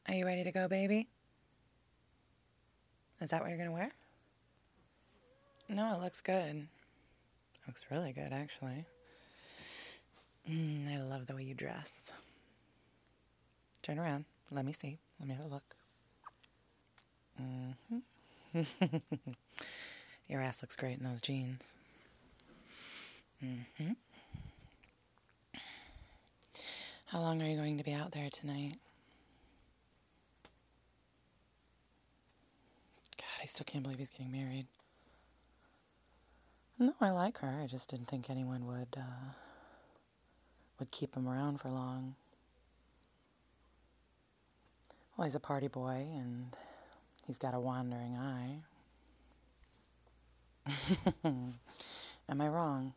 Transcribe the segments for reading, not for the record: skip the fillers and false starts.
Are you ready to go, baby? Is that what you're going to wear? No, it looks good. It looks really good, actually. I love the way you dress. Turn around. Let me see. Let me have a look. Your ass looks great in those jeans. How long are you going to be out there tonight? God, I still can't believe he's getting married. No, I like her. I just didn't think anyone would keep him around for long. Well, he's a party boy, and he's got a wandering eye. Am I wrong?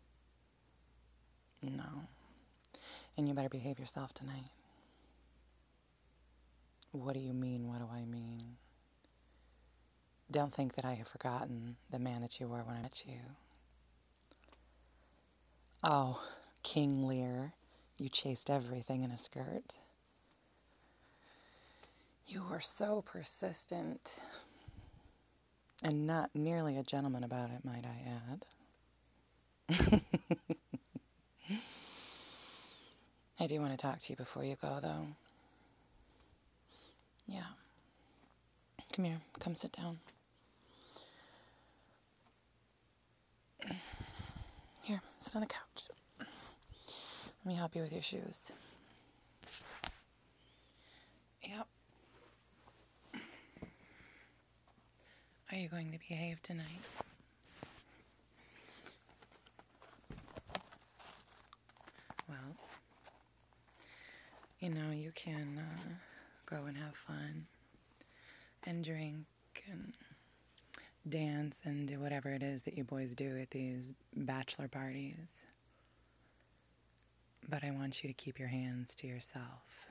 No. And you better behave yourself tonight. What do you mean, what do I mean? Don't think that I have forgotten the man that you were when I met you. Oh, King Lear, you chased everything in a skirt. You were so persistent. And not nearly a gentleman about it, might I add. I do want to talk to you before you go, though. Yeah. Come here. Come sit down. Here, sit on the couch. Let me help you with your shoes. Yep. Are you going to behave tonight? Well, you can go and have fun and drink and dance and do whatever it is that you boys do at these bachelor parties. But I want you to keep your hands to yourself.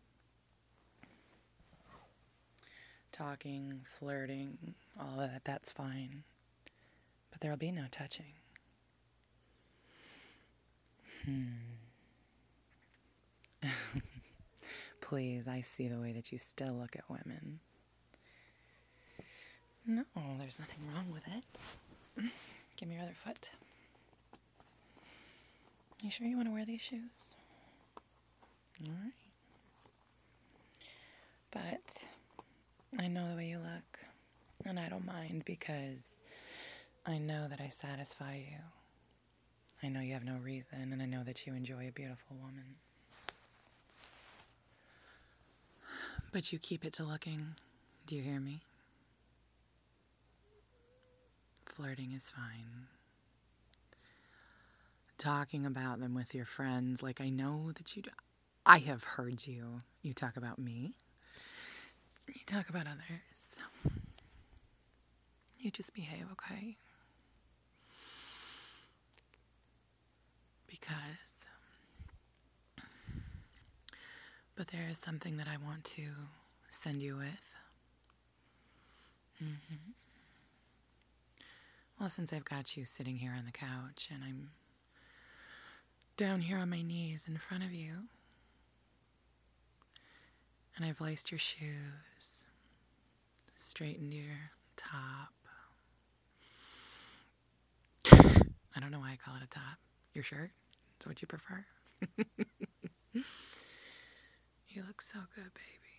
Talking, flirting, all of that's fine. But there'll be no touching. Please, I see the way that you still look at women. No, there's nothing wrong with it. Give me your other foot. You sure you want to wear these shoes? All right. But I know the way you look, and I don't mind because I know that I satisfy you. I know you have no reason, and I know that you enjoy a beautiful woman. But you keep it to looking. Do you hear me? Flirting is fine. Talking about them with your friends, like I know that you do. I have heard you. You talk about me. You talk about others. You just behave, okay? But there is something that I want to send you with. Well, since I've got you sitting here on the couch and I'm down here on my knees in front of you, and I've laced your shoes, straightened your top. I don't know why I call it a top. Your shirt? Is what you prefer? You look so good,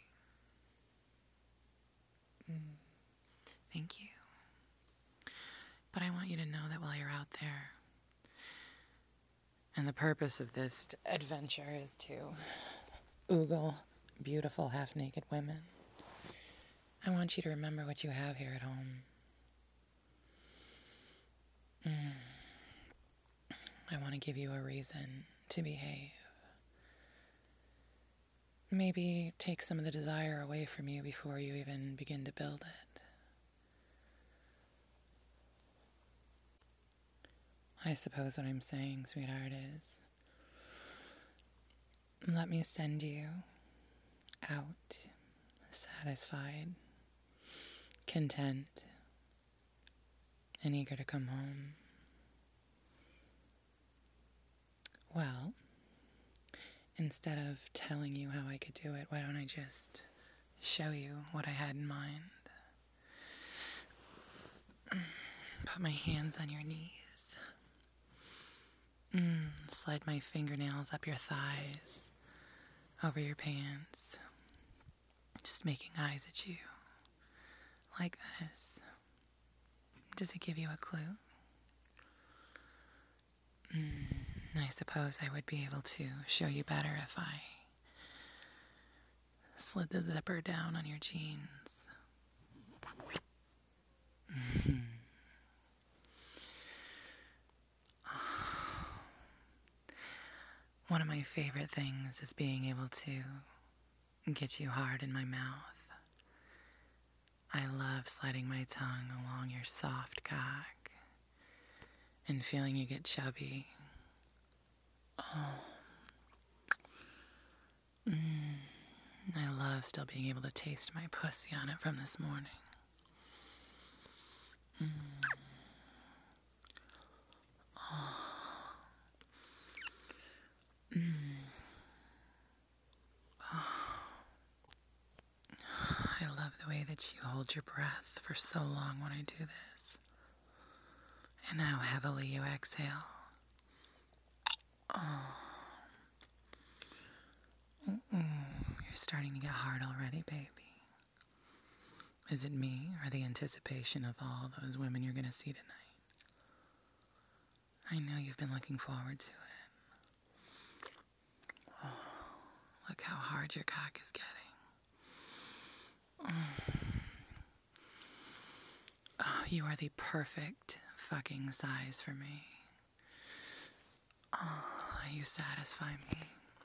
baby. Thank you. But I want you to know that while you're out there, and the purpose of this adventure is to oogle beautiful half-naked women, I want you to remember what you have here at home. I want to give you a reason to behave. Maybe take some of the desire away from you before you even begin to build it. I suppose what I'm saying, sweetheart, is let me send you out satisfied, content, and eager to come home. Well, instead of telling you how I could do it, why don't I just show you what I had in mind. Put my hands on your knees. Slide my fingernails up your thighs, over your pants. Just making eyes at you. Like this. Does it give you a clue? I suppose I would be able to show you better if I slid the zipper down on your jeans. One of my favorite things is being able to get you hard in my mouth. I love sliding my tongue along your soft cock and feeling you get chubby. I love still being able to taste my pussy on it from this morning. I love the way that you hold your breath for so long when I do this. And how heavily you exhale. You're starting to get hard already, baby. Is it me or the anticipation of all those women you're going to see tonight? I know you've been looking forward to it. Look how hard your cock is getting. You are the perfect fucking size for me. You satisfy me.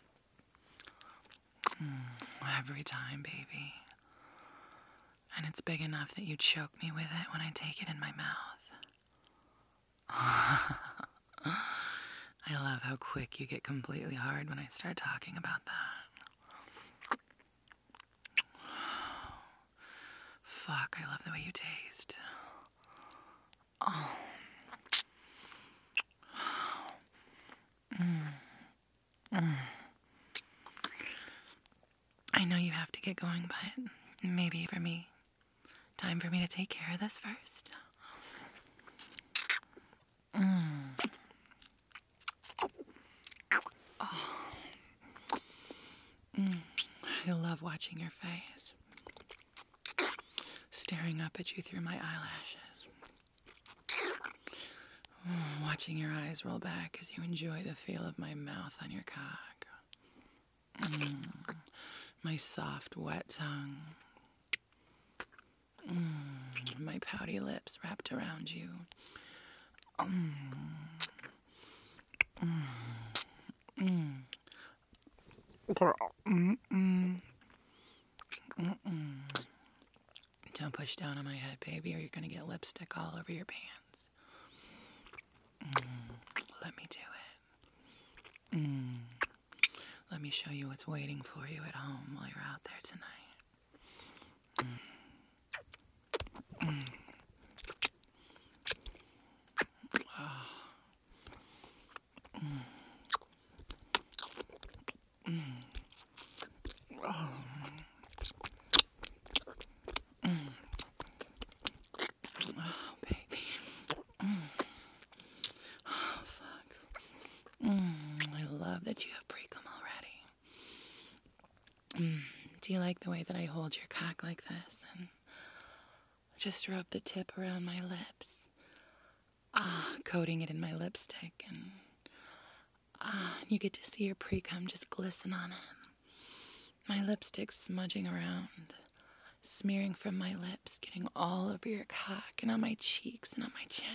Every time, baby. And it's big enough that you choke me with it when I take it in my mouth. I love how quick you get completely hard when I start talking about that. Fuck, I love the way you taste. I know you have to get going, but maybe for me, time for me to take care of this first. I love watching your face, staring up at you through my eyelashes. Watching your eyes roll back as you enjoy the feel of my mouth on your cock. My soft, wet tongue. My pouty lips wrapped around you. Don't push down on my head, baby, or you're gonna get lipstick all over your pants. Let me do it. Let me show you what's waiting for you at home while you're out there tonight. I love that you have pre-cum already. Do you like the way that I hold your cock like this and just rub the tip around my lips, coating it in my lipstick, and you get to see your pre-cum just glisten on it. My lipstick smudging around, smearing from my lips, getting all over your cock and on my cheeks and on my chin.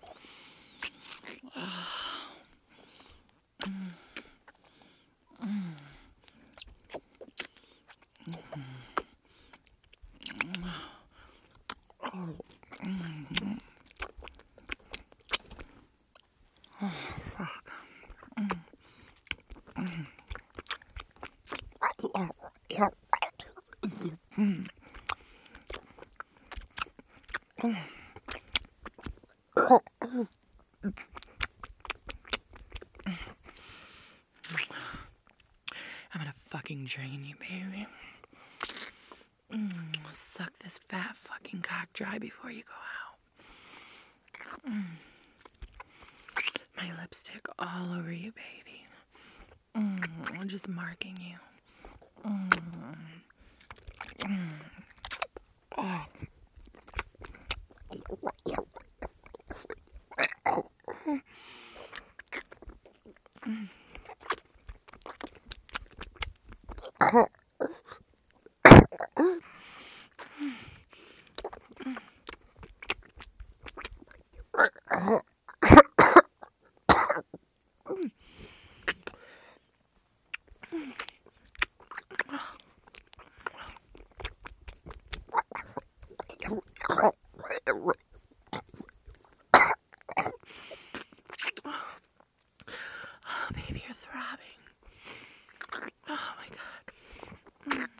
Fuck. I'm gonna fucking drain you, baby. dry before you go out. My lipstick all over you, baby. I'm just marking you. Oh. Oh, baby, you're throbbing. Oh my God.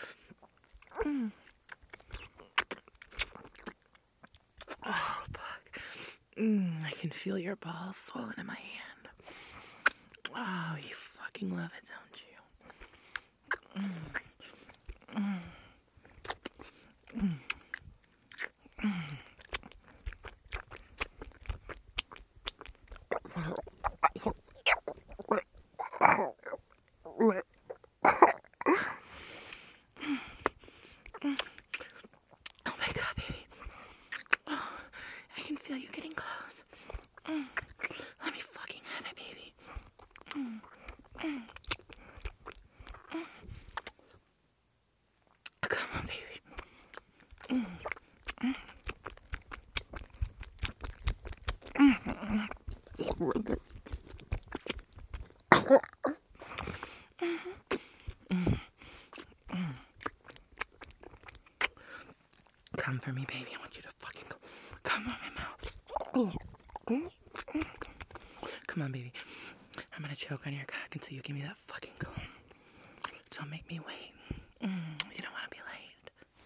Oh, fuck. I can feel your balls swollen in my hand. Oh, you fucking love it, don't you? Oh my God, baby. Oh, I can feel you getting close. Let me fucking have it, baby. Come on, baby. Come for me, baby. I want you to fucking come on my mouth. Come on, baby. I'm gonna choke on your cock until you give me that fucking go. Don't make me wait. You don't want to be late.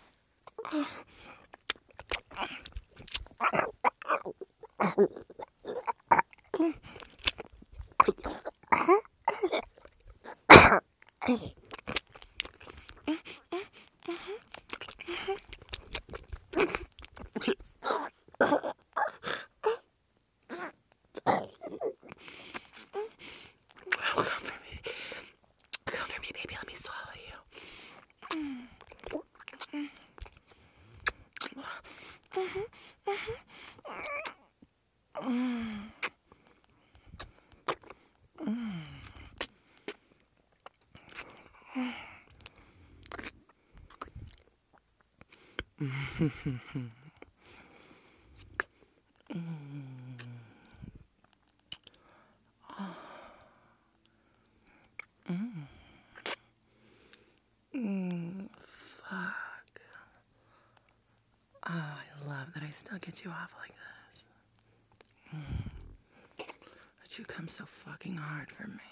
Oh, come for me. Come for me, baby. Let me swallow you. Fuck. Oh, I love that I still get you off like this. But you come so fucking hard for me.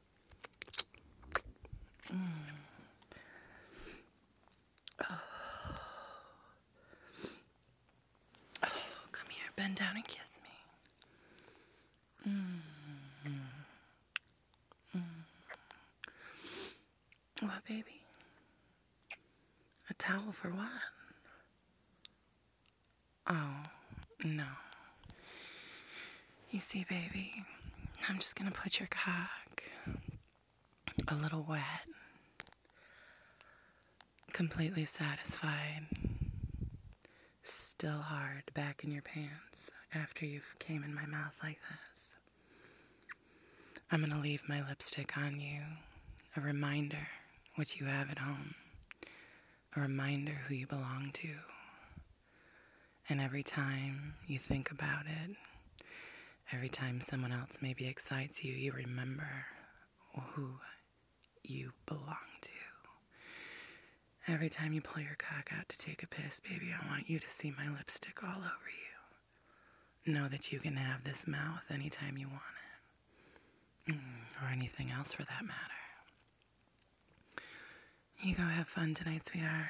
Oh, come here, bend down and kiss me. What, baby? A towel for what? Oh, no. You see, baby, I'm just gonna put your cock a little wet, completely satisfied, still hard back in your pants after you've came in my mouth like this. I'm gonna leave my lipstick on you, a reminder what you have at home, a reminder who you belong to. And every time you think about it, every time someone else maybe excites you, you remember who you belong to. Every time you pull your cock out to take a piss, baby, I want you to see my lipstick all over you. Know that you can have this mouth anytime you want it. Or anything else for that matter. You go have fun tonight, sweetheart.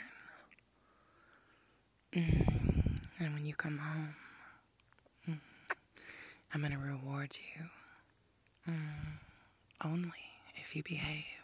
And when you come home, I'm gonna reward you. Only if you behave.